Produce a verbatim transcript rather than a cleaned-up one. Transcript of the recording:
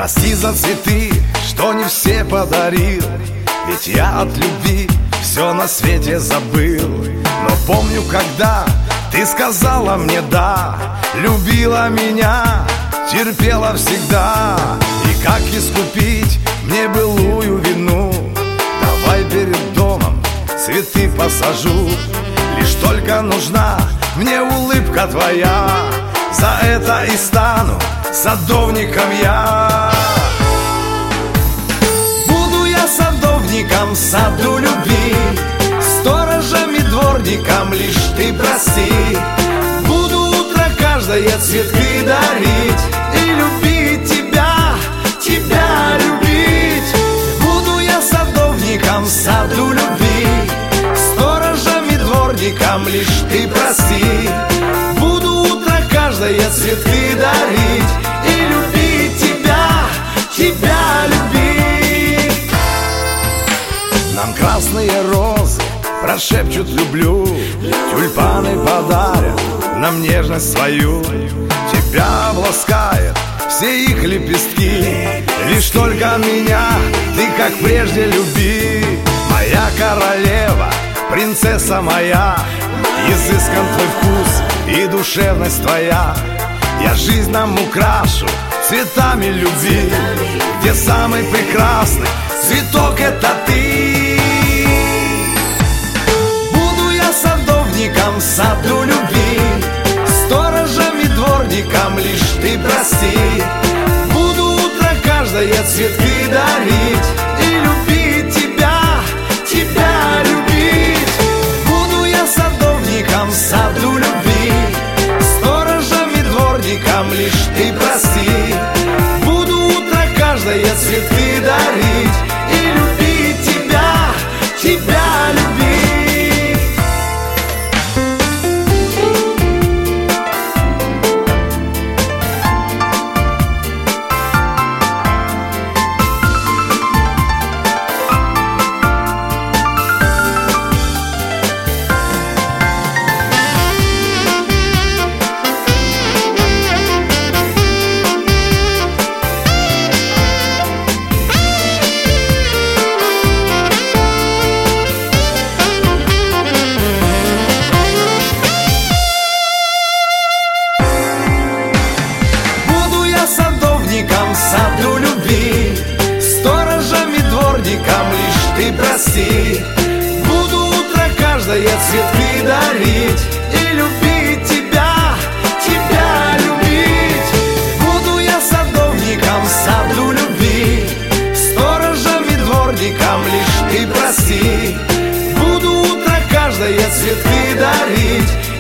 Прости за цветы, что не все подарил, ведь я от любви все на свете забыл. Но помню, когда ты сказала мне да, любила меня, терпела всегда. И как искупить мне былую вину? Давай перед домом цветы посажу. Лишь только нужна мне улыбка твоя, за это и стану садовником я. Буду я садовником в саду любви, сторожем и дворником, лишь ты прости. Буду утро каждое цветы дарить и любить тебя, тебя любить. Буду я садовником в саду любви, сторожем и дворником, лишь ты прости. Буду утро каждое цветы дарить и любить тебя, тебя любить. Нам красные розы прошепчут «люблю», тюльпаны подарят нам нежность свою. Тебя обласкают все их лепестки, лишь только меня ты как прежде люби. Моя королева, принцесса моя, изыскан твой вкус и душевность твоя. Я жизнь нам украшу цветами любви, где самый прекрасный цветок — это ты. Буду я садовником в саду любви, сторожем и дворником, лишь ты прости. Буду утро каждое цветы дарить и любить тебя, тебя любить. Буду я садовником в саду любви, сторожем и дворником, лишь ты прости. Буду утро каждое цветы дарить и любить тебя, тебя любить. В саду любви, сторожем и дворником, лишь ты прости. Буду утро каждое цветы дарить и любить тебя, тебя любить. Буду я садовником в саду любви, сторожем и дворником, лишь ты прости. Буду утро каждое цветы дарить